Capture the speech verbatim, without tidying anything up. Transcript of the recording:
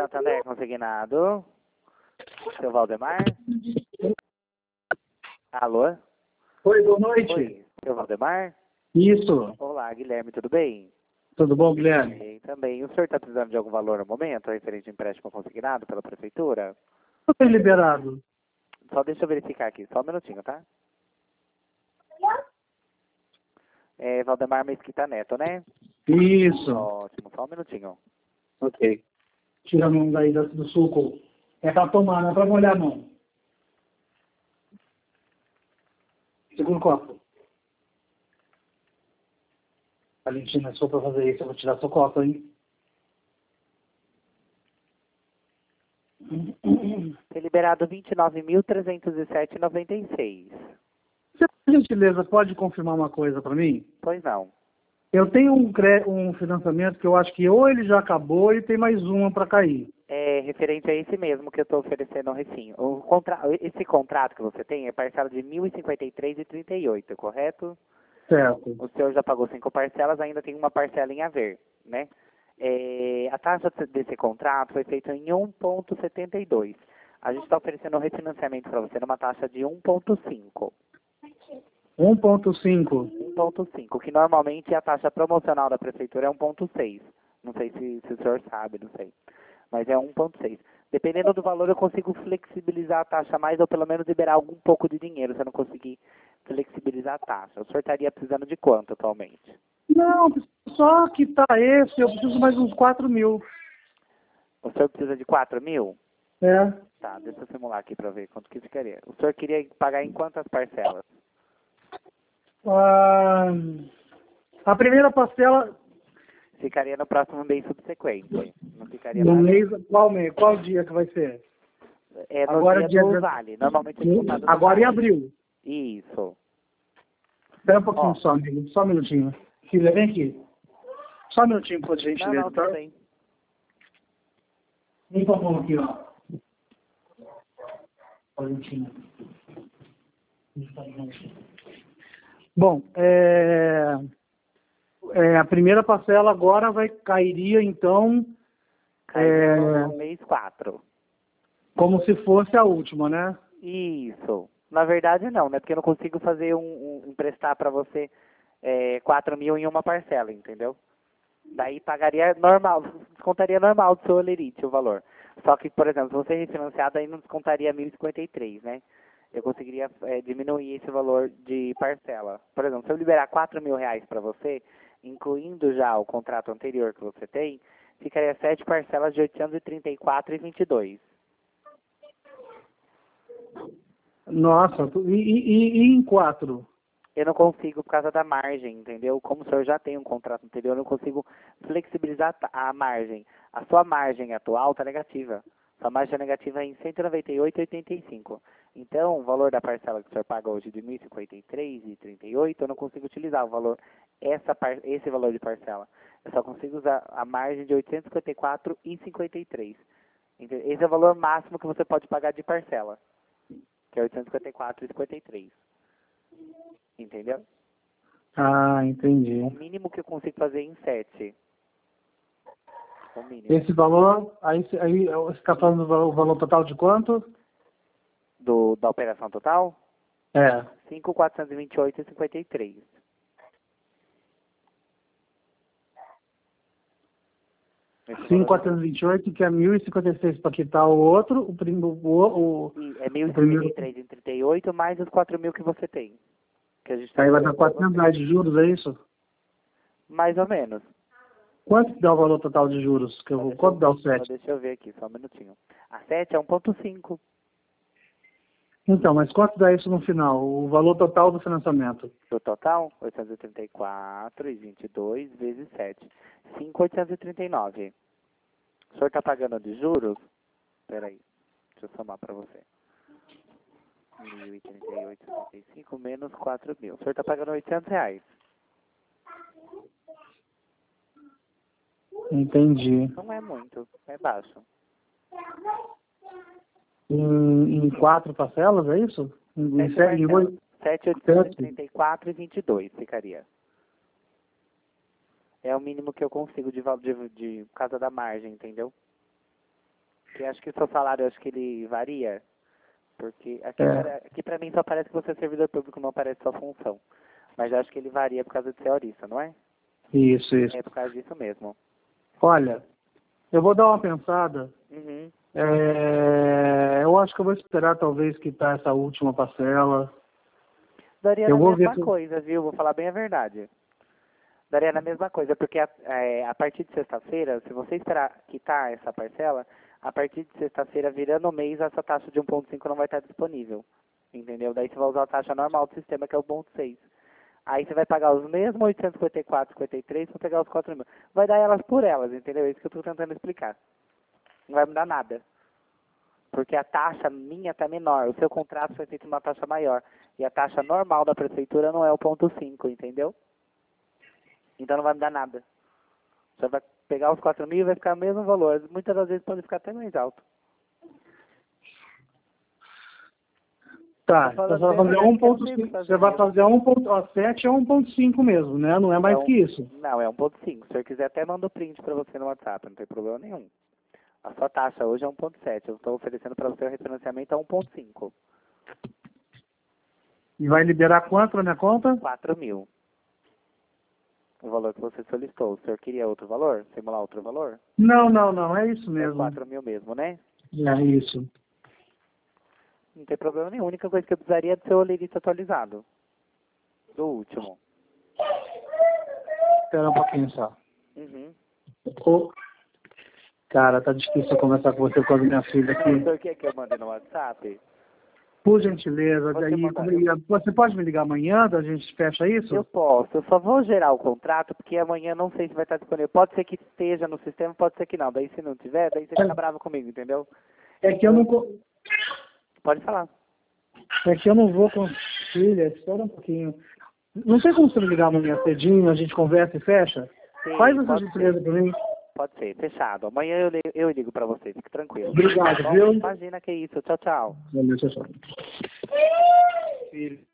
Santander consignado. Seu Valdemar? Alô? Oi, boa noite. Oi, seu Valdemar? Isso. Olá, Guilherme, tudo bem? Tudo bom, Guilherme? Bem, também. O senhor está precisando de algum valor no momento, referente a empréstimo consignado pela prefeitura? Não foi liberado. Só deixa eu verificar aqui, só um minutinho, tá? É Valdemar Mesquita Neto, né? Isso. Ótimo, só um minutinho. Ok. Tira a mão daí do do suco. É pra tomar, não é pra molhar a mão. Segura o copo. Valentina, é só pra fazer isso, eu vou tirar seu copo, hein? Foi liberado vinte e nove mil trezentos e sete reais e noventa e seis. Você, por gentileza, pode confirmar uma coisa pra mim? Pois não. Eu tenho um, cre... um financiamento que eu acho que ou ele já acabou e tem mais uma pra cair. É referente a esse mesmo que eu estou oferecendo ao Recinho. O contra... Esse contrato que você tem é parcela de mil e cinquenta e três reais e trinta e oito, correto? Certo. O senhor já pagou cinco parcelas, ainda tem uma parcela em haver, né? É, a taxa desse contrato foi feita em um vírgula setenta e dois. A gente está oferecendo um refinanciamento para você numa taxa de um vírgula cinco. um vírgula cinco. um vírgula cinco, que normalmente a taxa promocional da prefeitura é um vírgula seis. Não sei se, se o senhor sabe, não sei. Mas é um vírgula seis. Dependendo do valor, eu consigo flexibilizar a taxa mais ou pelo menos liberar algum pouco de dinheiro se eu não conseguir flexibilizar a taxa. O senhor estaria precisando de quanto atualmente? Não, só que tá esse, eu preciso mais uns quatro mil. O senhor precisa de quatro mil? É. Tá, deixa eu simular aqui para ver quanto que ficaria. O senhor queria pagar em quantas parcelas? Ah, a primeira parcela Ficaria no próximo mês subsequente. Não ficaria no nada. mês, qual mês? Qual dia que vai ser? É no Agora dia dia do Vale. Normalmente é descontado no Agora em Vale. abril. Isso. Espera um pouquinho Ó. só, amigo. Só um minutinho. Filha, vem aqui. Só um minutinho, por Não, gentileza, não, tá? tudo bem. Vem com a mão aqui, ó. Valentina. Bom, é... é, a primeira parcela agora vai cairia, então, Cairia é, no mês quatro. como se fosse a última, né? Isso. Na verdade, não, né? Porque eu não consigo fazer um, um emprestar para você é, quatro mil em uma parcela, entendeu? Daí pagaria normal, descontaria normal do seu Olerite o valor. Só que, por exemplo, se você refinanciar, daí não descontaria mil e cinquenta e três, né? Eu conseguiria é, diminuir esse valor de parcela. Por exemplo, se eu liberar quatro mil reais para você, incluindo já o contrato anterior que você tem, ficaria sete parcelas de oitocentos e trinta e quatro reais e vinte e dois. Nossa, tu- e, e, e em quatro? Eu não consigo por causa da margem, entendeu? Como o senhor já tem um contrato anterior, eu não consigo flexibilizar a margem. A sua margem atual está negativa. Sua margem negativa é em cento e noventa e oito reais e oitenta e cinco. Então, o valor da parcela que o senhor paga hoje de mil e cinquenta e três reais e trinta e oito, eu não consigo utilizar o valor, essa, par- esse valor de parcela. Eu só consigo usar a margem de oitocentos e cinquenta e quatro reais e cinquenta e três. Ente- Esse é o valor máximo que você pode pagar de parcela, que é oitocentos e cinquenta e quatro reais e cinquenta e três. Entendeu? Ah, entendi. O mínimo que eu consigo fazer é em sete. O mínimo. Esse valor, aí, aí você está falando do valor, o valor total de quanto? Do, da operação total? É. cinco mil quatrocentos e vinte e oito reais e cinquenta e três. Esse cinco mil valor quatrocentos e vinte e oito, que é mil e cinquenta e seis para quitar o outro, o, prim, o, o, e é mil o e cinquenta primeiro. e três reais e trinta e oito mais os quatro mil que você tem. Que a gente está Aí vai dar oferecendo pra quatrocentos você. reais de juros, é isso? Mais ou menos. Quanto dá o valor total de juros? Que eu, Só vou- deixa quanto eu, dá o só sete? deixa eu ver aqui, só um minutinho. A sete é um vírgula cinco. Então, mas quanto dá isso no final? O valor total do financiamento? O total, oitocentos e trinta e quatro reais e vinte e dois vezes sete. cinco mil oitocentos e trinta e nove. O senhor está pagando de juros? Espera aí, deixa eu somar para você. mil e trinta e oito reais e setenta e cinco menos quatro mil. O senhor está pagando oitocentos reais. Entendi. Não é muito, é baixo. Em, em quatro parcelas, é isso? Em, em Sete sete, em parcelas. oito? sete mil oitocentos e trinta e quatro reais e vinte e dois ficaria. É o mínimo que eu consigo de, val- de, de por causa da margem, entendeu? Que acho que o seu salário, acho que ele varia. Porque aqui, É. para- aqui pra mim só parece que você é servidor público, não aparece sua função. Mas eu acho que ele varia por causa de ser aurista, não é? Isso, isso. É por causa disso mesmo. Olha, eu vou dar uma pensada. Uhum. É, eu acho que eu vou esperar talvez quitar essa última parcela. Daria Eu na vou mesma ver se... coisa, viu? Vou falar bem a verdade. Daria na mesma coisa, porque a, é, a partir de sexta-feira, se você esperar quitar essa parcela, a partir de sexta-feira, virando o mês, essa taxa de um ponto cinco não vai estar disponível. Entendeu? Daí você vai usar a taxa normal do sistema, que é o um ponto seis. Aí você vai pagar os mesmos oitocentos e cinquenta e quatro, cinquenta e três para pegar os quatro mil. Vai dar elas por elas, entendeu? É isso que eu estou tentando explicar. Não vai mudar nada. Porque a taxa minha está menor. O seu contrato foi feito uma taxa maior. E a taxa normal da prefeitura não é o ponto cinco, entendeu? Então não vai mudar nada. Você vai pegar os quatro mil e vai ficar o mesmo valor. Muitas das vezes pode ficar até mais alto. Tá, Tô então falando você vai bem a fazer verdade, um que eu não ponto tenho o que cinco. fazer Você vai mesmo. fazer um ponto sete é um ponto cinco mesmo, né? Não é mais É um- que isso. Não, é um ponto cinco. Se o senhor quiser, até manda o print para você no WhatsApp. Não tem problema nenhum. A sua taxa hoje é um ponto sete. Eu estou oferecendo para você o refinanciamento a um ponto cinco. E vai liberar quanto na minha conta? quatro mil. O valor que você solicitou. O senhor queria outro valor? Simular outro valor? Não, não, não, é isso É mesmo. quatro mil mesmo, né? É isso. Não tem problema nenhum. A única coisa que eu precisaria é do seu olerista atualizado. Do último. Espera um pouquinho só. Uhum. Ô, cara, tá difícil conversar com você por causa da minha filha O aqui. senhor quer que eu mande no WhatsApp? Por gentileza, Você daí, manda- como ele- você pode me ligar amanhã, da gente fecha isso? Eu posso. Eu só vou gerar o contrato, porque amanhã não sei se vai estar disponível. Pode ser que esteja no sistema, pode ser que não. Daí se não tiver, daí você fica bravo comigo, entendeu? É que eu não, co- Pode falar. é que eu não vou com filha, espera um pouquinho. Não tem como você me ligar amanhã cedinho, a gente conversa e fecha? Sim, Faz essa pode gentileza ser. pra mim. Pode ser. Fechado. Amanhã eu, li- eu ligo pra você. Fique tranquilo. Obrigado, Tá bom? viu? Imagina que é isso. Tchau, tchau. Valeu, tchau, tchau. Filho.